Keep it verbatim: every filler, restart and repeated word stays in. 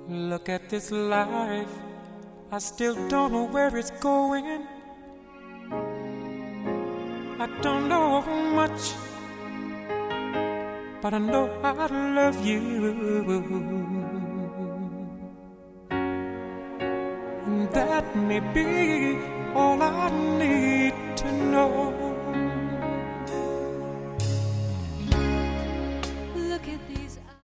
Look at this life, I still don't know where it's going. I don't know much, but I know I love you. And that may be all I